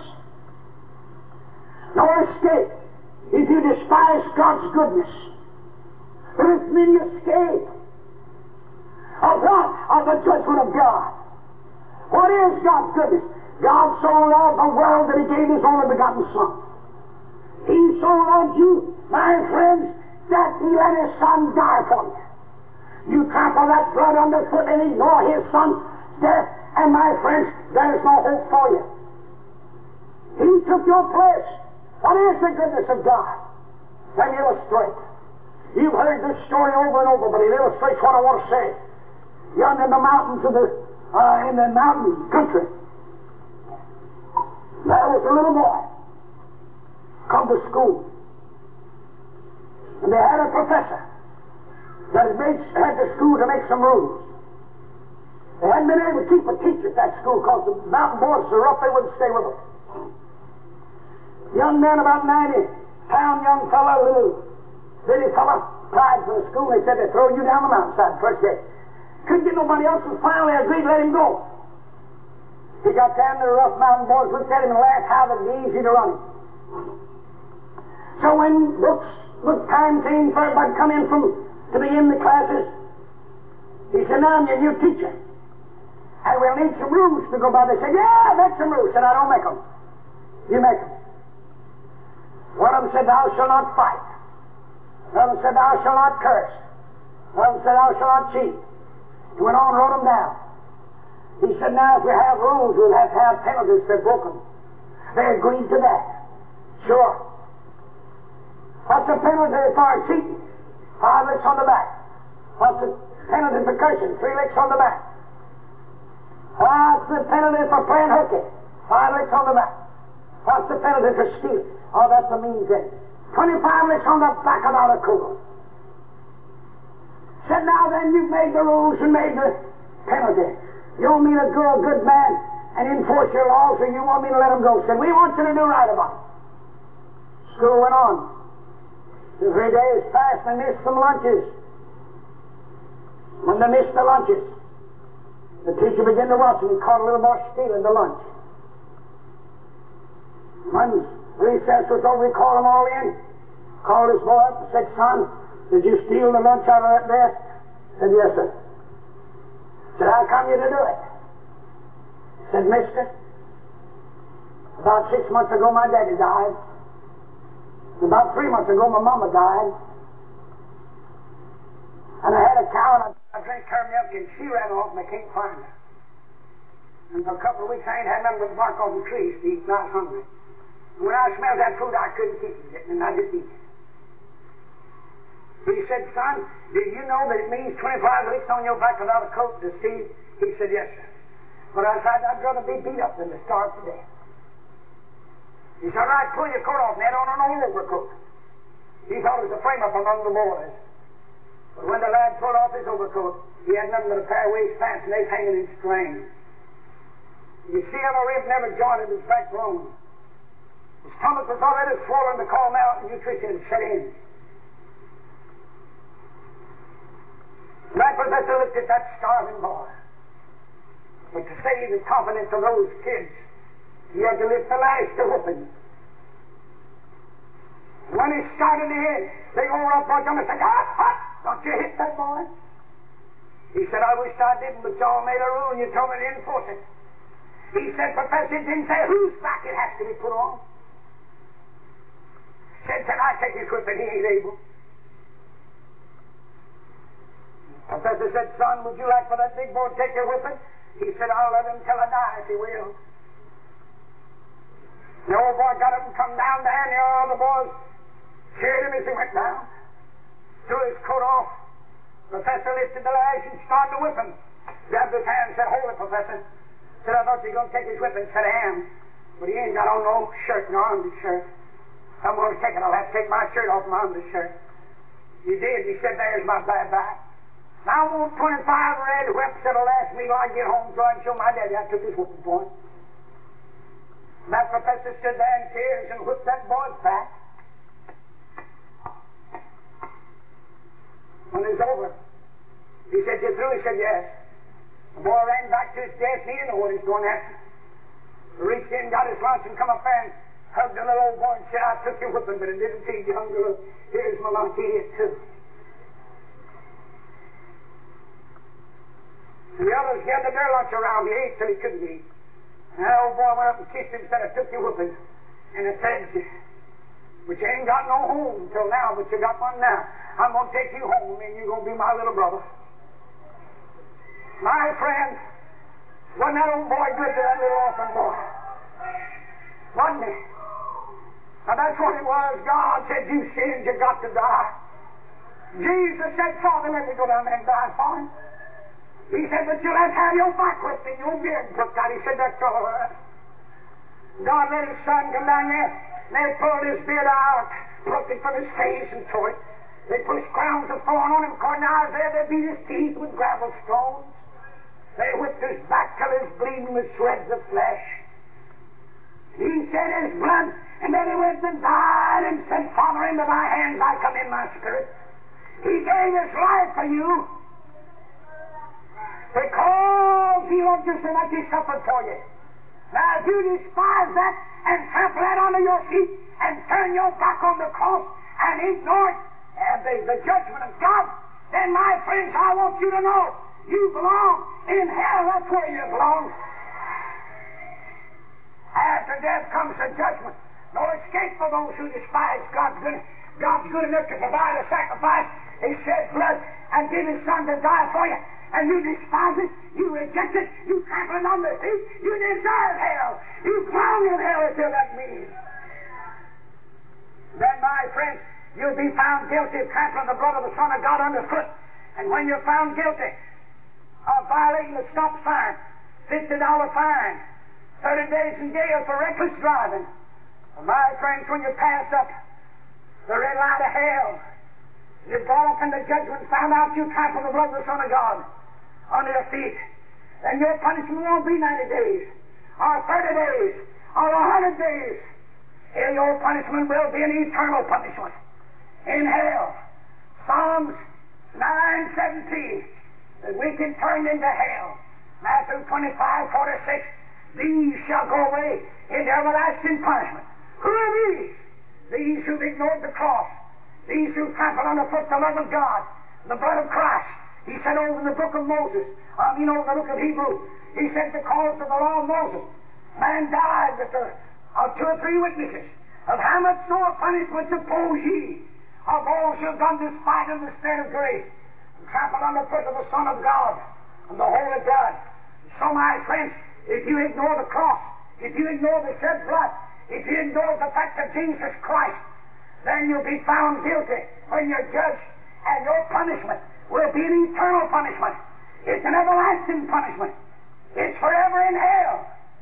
No escape if you despise God's goodness. There isn't any escape of what? Of the judgment of God. What is God's goodness? God so loved the world that He gave His only begotten Son. He so loved you, my friends, that He let His Son die for you. You trample that blood underfoot and ignore His Son's death, and my friends, there is no hope for you. He took your place. What is the goodness of God? Let me illustrate. You've heard this story over and over, but it illustrates what I want to say. Yonder in the mountains of the, uh, in the mountain country, there was a little boy come to school. And they had a professor that had, made, had the school to make some rules. They hadn't been able to keep a teacher at that school because the mountain boys were so rough they wouldn't stay with them. Young man, about ninety, town young fellow, little bitty fellow, applied for the school. They said they'd throw you down the mountainside the first day. Couldn't get nobody else, and finally agreed to let him go. He got down to the rough mountain boys, looked at him and laughed how it'd be easy to run him. So when books, book time came for everybody to come in from to begin the classes, he said, "Now I'm your new teacher. And we'll need some rules to go by." They said, "Yeah, make some rules." Said, "I don't make them. You make them." One of them said, "Thou shalt not fight." One of them said, "Thou shalt not curse." One of them said, "Thou shalt not cheat." He went on and wrote them down. He said, "Now if we have rules, we'll have to have penalties if they're broken." They agreed to that. Sure. What's the penalty for cheating? Five licks on the back. What's the Penalty for cursing, three licks on the back. What's the penalty for playing hooky? Five licks on the back. What's the penalty for stealing? Oh, that's a mean thing. Twenty-five licks on the back without a cool. Said, now then, you've made the rules and made the penalty. You want me to go a good man and enforce your laws, or you want me to let them go? Said, we want you to do right about it. School went on. Two, three days passed, and they missed some lunches. When they missed the lunches, the teacher began to watch, and he caught a little boy stealing the lunch. When recess was over, he called them all in, called his boy up and said, son, did you steal the lunch out of that desk? Said, yes, sir. Said, how come you to do it? Said, mister, about six months ago my daddy died. About three months ago my mama died. And I had a cow and I, I drank her milk and she ran off and I can't find her. And for a couple of weeks I ain't had nothing but bark on the trees to eat, not hungry. And when I smelled that food I couldn't keep it, and I just eat it. He said, son, did you know that it means twenty-five licks on your back without a coat to steal? He said, yes, sir. But I said, I'd rather be beat up than to starve to death. He said, all right, pull your coat off, Ned, on an old overcoat. He thought it was a frame-up among the boys. But when the lad pulled off his overcoat, he had nothing but a pair of waist pants and they was hanging in strings. You see how the rib never jointed his backbone. His stomach was already swollen to call out and nutrition had set in. That professor looked at that starving boy. But to save the confidence of those kids, he had to lift the lash to whipping. When he started to hit, they all up on him and said, hot, hot, don't you hit that boy? He said, I wish I didn't, but y'all made a rule and you told me to enforce it. He said, Professor, it didn't say whose back it has to be put on. Said, can I take his whipping? He ain't able. Professor said, son, would you like for that big boy to take your whipping? He said, I'll let him till I die if he will. The old boy got up and come down there, and the other boys cheered him as he went down. Threw his coat off. Professor lifted the lash and started to whip him. Grabbed his hand and said, hold it, Professor. Said, I thought you were going to take his whipping. Said, I am. But he ain't got on no shirt, no undershirt. I'm going to take it. I'll have to take my shirt off my undershirt. He did. He said, there's my bad back. Now I want twenty-five red whips that'll last me till I get home so I can show my daddy I took his whooping point. That professor stood there in tears and whipped that boy's back. When it was over, he said, you through? He said, yes. The boy ran back to his desk and he didn't know what he was going after. He reached in, got his lunch, and come up there and hugged the little old boy and said, I took your whipping, but it didn't feed you hunger. Here's my lunch, eat it too. And the others gathered their lunch around. He ate till he couldn't eat. And that old boy went up and kissed him and said, I took your whipping. And it said, but you ain't got no home till now, but you got one now. I'm going to take you home, and you're going to be my little brother. My friend, wasn't that old boy good to that little orphan boy? Wasn't he? Now that's what it was. God said, you sinned, you got to die. Jesus said, Father, let me go down there and die for him. He said, but you'll have to have your back whipped and your beard plucked out. He said, that's all right. God let his son come down there. They pulled his beard out, plucked it from his face and tore it. They pushed crowns of thorn on him. According to Isaiah, they beat his teeth with gravel stones. They whipped his back till he was bleeding with shreds of flesh. He shed his blood, and then he went and died and said, Father, into thy hands I commend my spirit. He gave his life for you. Because he loved you so much, he suffered for you. Now, if you despise that and trample that under your feet and turn your back on the cross and ignore it, uh, the, the judgment of God, then, my friends, I want you to know you belong in hell. That's where you belong. After death comes the judgment. No escape for those who despise God's good. God's good enough to provide a sacrifice. He shed blood and gave his son to die for you. And you despise it, you reject it, you trample it on the feet, you deserve hell. You belong in hell until that means. Then, my friends, you'll be found guilty of trampling the blood of the Son of God underfoot. And when you're found guilty of violating the stop sign, fifty dollar fine, thirty days in jail for reckless driving. Well, my friends, when you pass up the red light of hell, you're brought up in the judgment, found out you trampled the blood of the Son of God under your feet, then your punishment won't be ninety days, or thirty days, or a hundred days. Here your punishment will be an eternal punishment in hell. Psalms nine seventeen, the wicked turned into hell. Matthew twenty-five forty-six, these shall go away into everlasting punishment. Who are these? These who've ignored the cross, these who trample underfoot the love of God, the blood of Christ. He said over in the book of Moses, I mean over the book of Hebrew, he said because of the law of Moses, man died with the, of two or three witnesses. Of how much more punishment suppose ye of those who have done despite of the Spirit of grace, and trampled underfoot of the Son of God and the Holy Blood. So, my friends, if you ignore the cross, if you ignore the shed blood, if you ignore the fact of Jesus Christ, then you'll be found guilty when you're judged, and your punishment will be an eternal punishment. It's an everlasting punishment. It's forever in hell.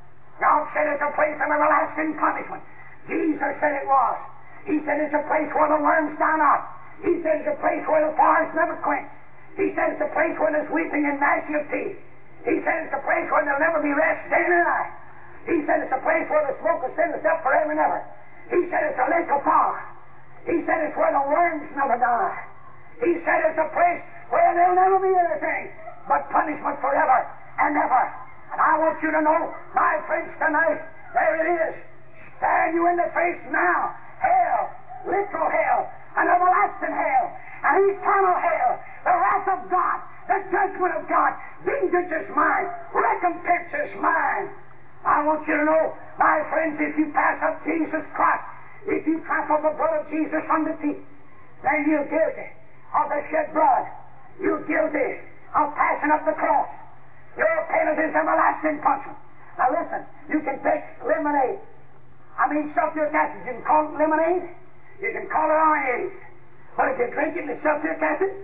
God said it's a place of everlasting punishment. Jesus said it was. He said it's a place where the worms die not. He said it's a place where the fires never quench. He said it's a place where there's weeping and gnashing of teeth. He said it's a place where there'll never be rest day and night. He said it's a place where the smoke of sin is up forever and ever. He said it's a lake of fire. He said it's where the worms never die. He said it's a place where there'll never be anything but punishment forever and ever. And I want you to know, my friends, tonight, there it is. Stand you in the face now. Hell, literal hell, an everlasting hell, an eternal hell, the wrath of God, the judgment of God. Vengeance is mine, recompense is mine. I want you to know, my friends, if you pass up Jesus Christ, if you trample the blood of Jesus under feet, then you're guilty of the shed blood. You're guilty of passing up the cross. Your penalty is everlasting punishment. Now listen, you can take lemonade. I mean sulfuric acid. You can call it lemonade. You can call it orange. But if you drink it in the sulfuric acid,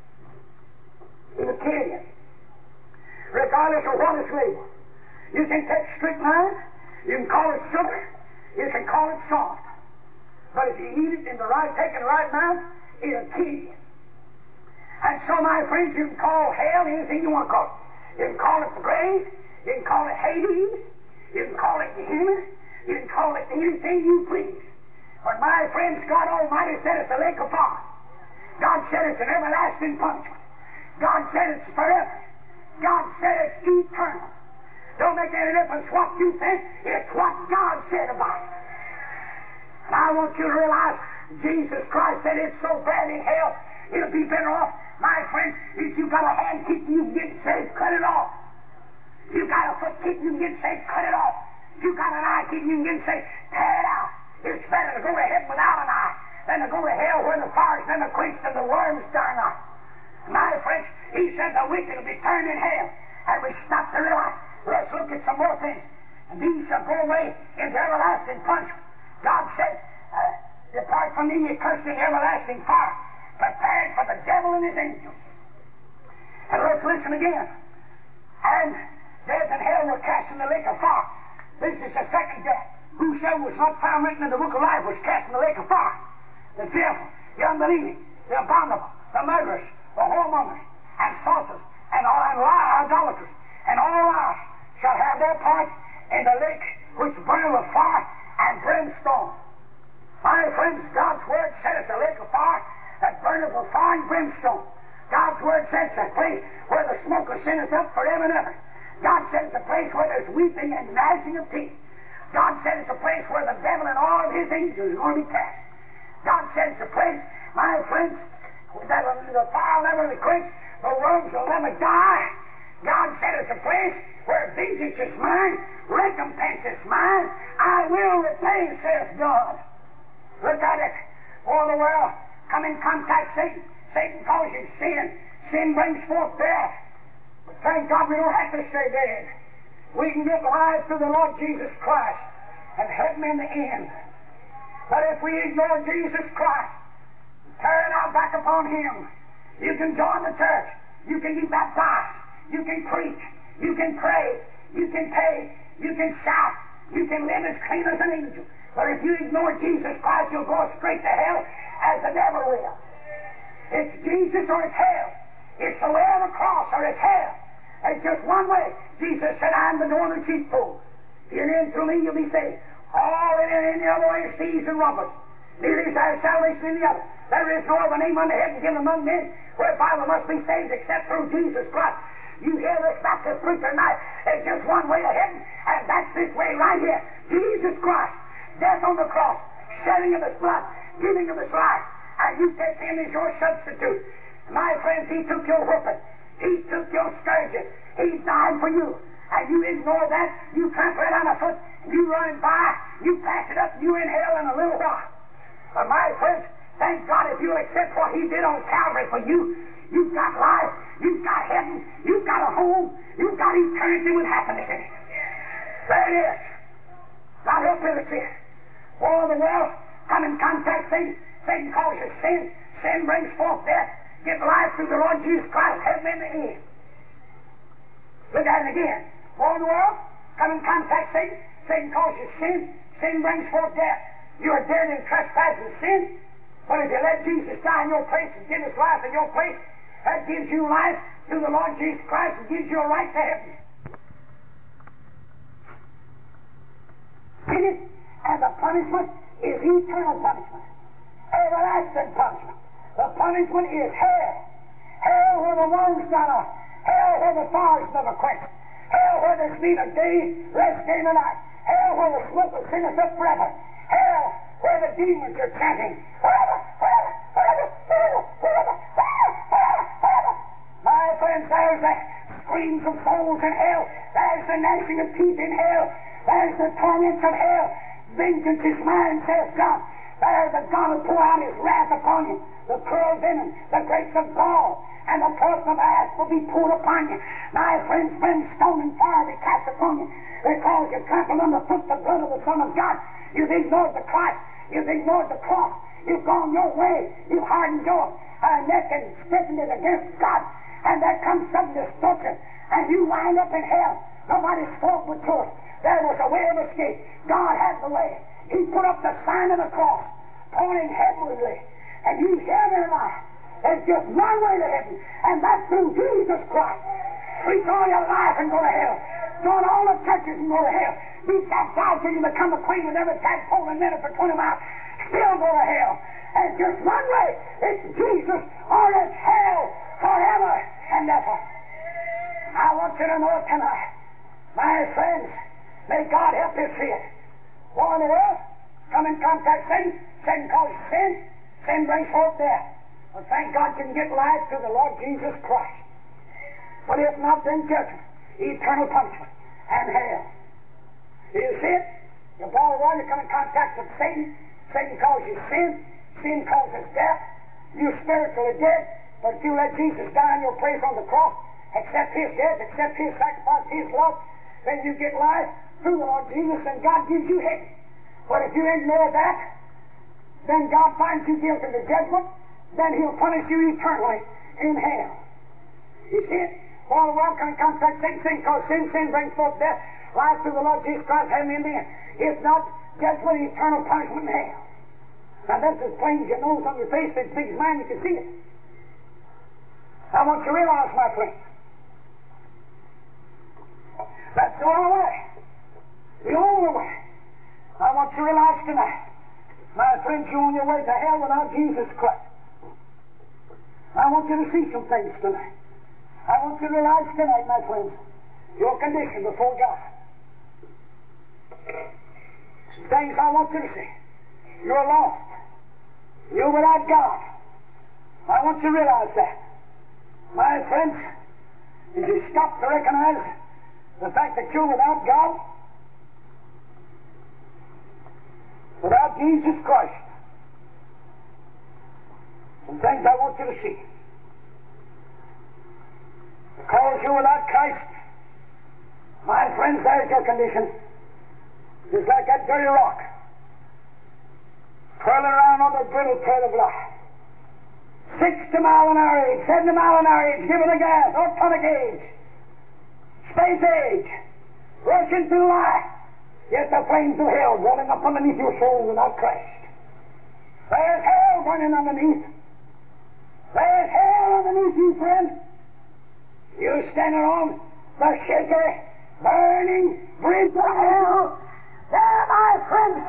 it'll kill you, regardless of what it's labeled. You can take strychnine. You can call it sugar. You can call it salt. But if you eat it in the right, take it in the right amount, it'll kill you. And so, my friends, you can call hell anything you want to call it. You can call it the grave. You can call it Hades. You can call it Gehenna. You can call it anything you please. But my friends, God Almighty said it's a lake of fire. God said it's an everlasting punishment. God said it's forever. God said it's eternal. Don't make any difference what you think. It's what God said about it. And I want you to realize Jesus Christ said it's so bad in hell, it'll be better off. My friends, if you've got a hand keeping you get saved, cut it off. If you've got a foot keeping you get saved, cut it off. If you've got an eye keeping you get saved, tear it out. It's better to go to heaven without an eye than to go to hell where the fire's never quenched and the worms die not. My friends, he said the wicked will be turned in hell. And we stop to realize, let's look at some more things. And these shall go away into everlasting punishment. God said, uh, depart from me, ye cursed, in everlasting fire, prepared for the devil and his angels. And let's listen again. And death and hell were cast in the lake of fire. This is the second death. Whosoever was not found written in the book of life was cast in the lake of fire. The fearful, the unbelieving, the abominable, the murderers, the whoremongers, and sorcerers, and all and liar, idolaters, and all liars shall have their part in the lake which burneth with fire and brimstone. My friends, God's word said it's a lake of fire that burneth with fire and brimstone. God's word says it's a place where the smoke of sin is up forever and ever. God said it's a place where there's weeping and gnashing of teeth. God said it's a place where the devil and all of his angels are going to be cast. God said it's a place, my friends, that the fire will never be quenched, the worms will never die. God said it's a place where vengeance is mine, recompense is mine, I will repay, says God. Look at it. All the world come in contact with Satan. Satan causes sin. Sin brings forth death. But thank God we don't have to stay dead. We can get life through the Lord Jesus Christ and heaven in the end. But if we ignore Jesus Christ, turn our back upon Him, You can join the church. You can be baptized. You can preach. You can pray. You can pay. You can shout. You can live as clean as an angel. But if you ignore Jesus Christ, you'll go straight to hell as the devil will. It's Jesus or it's hell. It's the way of the cross or it's hell. It's just one way. Jesus said, I'm the door of the sheepfold. If you're in through me, you'll be saved. All in any other way is thieves and robbers. Neither is there salvation in the other. There is no other name under heaven given among men whereby we must be saved except through Jesus Christ. You hear this Baptist preacher tonight. There's just one way to heaven, and that's this way right here. Jesus Christ, death on the cross, shedding of His blood, giving of His life, and you take Him as your substitute. My friends, He took your whipping. He took your scourging. He died for you. And you ignore that, you trample it underfoot, you run by, you pass it up, you in hell in a little while. But my friends, thank God if you'll accept what He did on Calvary for you, you've got life, you've got heaven, you've got a home, you've got eternity with happiness in it. There it is. God help me to see it. All the world, come in contact with Satan. Satan causes sin. Sin brings forth death. Get life through the Lord Jesus Christ. Heaven in the end. Look at it again. All the world, come in contact with Satan. Satan causes sin. Sin brings forth death. You are dead in trespass and sin. But if you let Jesus die in your place and give His life in your place, that gives you life through the Lord Jesus Christ and gives you a right to heaven. And the punishment is eternal punishment. Everlasting punishment. The punishment is hell. Hell where the worms not are. Hell where the fires never quench. Hell where there's neither day, rest day nor night. Hell where the smoke ascendeth up forever. Hell where the demons are chanting, forever, forever, forever, forever, forever, forever, forever, forever. My friends, there's the screams of souls in hell. There's the gnashing of teeth in hell. There's the torments of hell. Vengeance is mine, says God. There's the God will pour out His wrath upon you. The cruel venom, the grapes of gall, and the poison of asp will be poured upon you. My friends, brimstone and fire be cast upon you, because you trampled underfoot the blood of the Son of God. You've ignored the Christ. You've ignored the cross. You've gone your way. You've hardened your uh, neck and stiffened it against God. And there comes some destruction. And you wind up in hell. Nobody's fault but yours. There was a way of escape. God had the way. He put up the sign of the cross, pointing heavenwardly. And you hear me tonight. There's just one way to heaven, and that's through Jesus Christ. Preach all your life and go to hell. Join all the churches and go to hell. Be baptized till you become acquainted with every tadpole and minute for twenty miles. Still go to hell. And just one way. It's Jesus or it's hell forever and ever. I want you to know it tonight. My friends, may God help you see it. War in the world, come in contact with Satan. Satan causes sin. Sin brings forth death. Well, thank God you can get life through the Lord Jesus Christ. But if not, then judgment, eternal punishment, and hell. You see it? You fall around, you come in contact with Satan. Satan causes sin. Sin causes death. You're spiritually dead. But if you let Jesus die in your place on the cross, accept His death, accept His sacrifice, His love, then you get life through the Lord Jesus, and God gives you heaven. But if you ignore that, then God finds you guilty of the judgment, then He'll punish you eternally in hell. You see it? All the world come in contact with Satan, Satan causes sin, sin brings forth death, life through the Lord Jesus Christ, heaven in the end. If not, judgment, eternal punishment in hell. Now that's as plain as your nose on your face, as big as mine, you can see it. I want you to realize, my friend, that's the only way. The only way. I want you to realize tonight, my friends, you're on your way to hell without Jesus Christ. I want you to see some things tonight. I want you to realize tonight, my friends, your condition before God. Some things I want you to see. You're lost. You're without God. I want you to realize that. My friends, as you stop to recognize the fact that you're without God, without Jesus Christ, some things I want you to see. Because you're without Christ, my friends, there's your condition. It's like that dirty rock, twirling around on the brittle thread of life. sixty mile an hour age, seventy mile an hour age, give it a gas, autonomic age, space age, rushing through life, yet the flames of hell rolling up underneath your soul without Christ. There's hell burning underneath. There's hell underneath you, friend. You standing on the shaker, burning bridge of hell. There, my friends.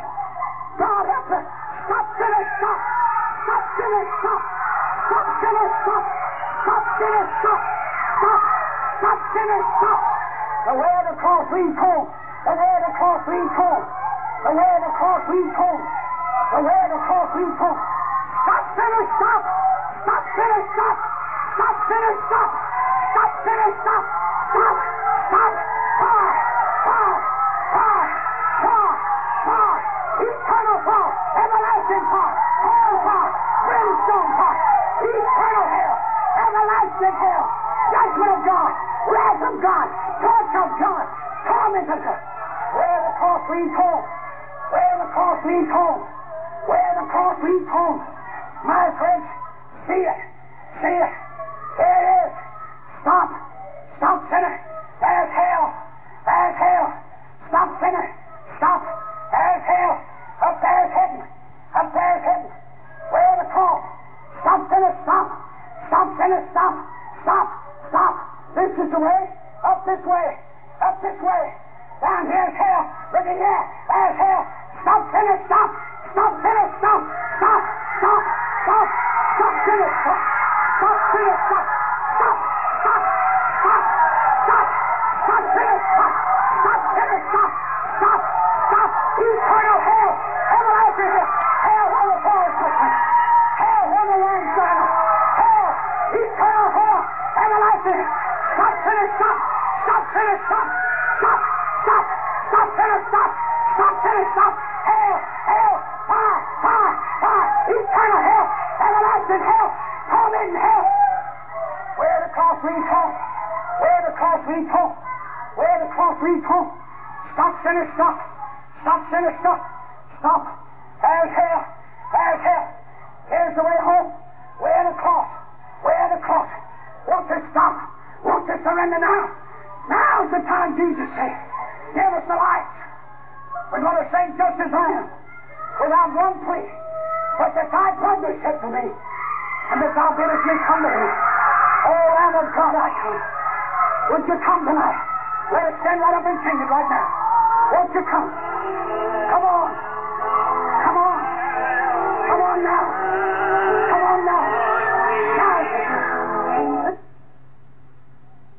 God help us. Stop, sinner, stop. Stop, sinner, stop. Stop, sinner, stop. Stop, sinner, stop. Stop. Stop, sinner, stop. The way of the cross leads home. The way of the cross leads home. The way of the cross leads home. The way of the cross leads home. Stop, sinner, stop. Stop, sinner, stop. Stop, sinner, stop. Stop, sinner, stop. Stop. Stop. Fire. Fire. Fire. Fire. Fire. Eternal fire. Everlasting fire. All fire. Brimstone fire. Eternal hell. Everlasting hell. Judgment of God. Wrath of God. Torch of God. Torment of God. Where the cross leads home. Where the cross leads home. Where the cross leads home. My friends, see it. See it. Here it is. Stop. Stop, sinner. There's hell. There's hell. Stop, sinner. Stop. There's hell. Up there's heaven. Up there's heaven. Where the cross. Stop, sinner. Stop. Stop, sinner. Stop. Stop. Stop. This is the way. Up this way. Up this way. Down here's hell. Look at here. There's hell. Stop, sinner. Stop. Stop, sinner. Stop. Stop. Stop. Stop. Stop, sinner. Stop. Stop, sinner. Stop. Stop. Stop. Stop. Stop. Stop, sinner. Stop. Stop, sinner. Stop. Stop. Stop. Eternal hell. Everlasting hell. Hell where the forest was. Hell where the lambs died. Hell. Eternal hell. Everlasting hell. Stop, sinner. Stop. Stop, sinner. Stop. Stop. Stop. Stop, sinner. Stop. Stop, sinner. Stop. Hell. Hell. Fire. Fire. Fire. Eternal hell. Everlasting hell. Tormenting hell. Where the cross leads home. Where the cross leads home. Where the cross leads home. Stop, sinner. Stop. Stop, sinner. Stop. Stop. There's hell. There's hell. Here's the way home. Where the cross. Where the cross. Won't you stop? Won't you surrender now? Now's the time, Jesus said. Give us the light. We're going to say just as I am. Without one plea. But that thy blood was shed for me. And that thou biddest me come to thee. Oh, Lamb of God, I come. Would you come tonight? Let us stand right up and sing it right now. Won't you come? Come on. Come on. Come on now.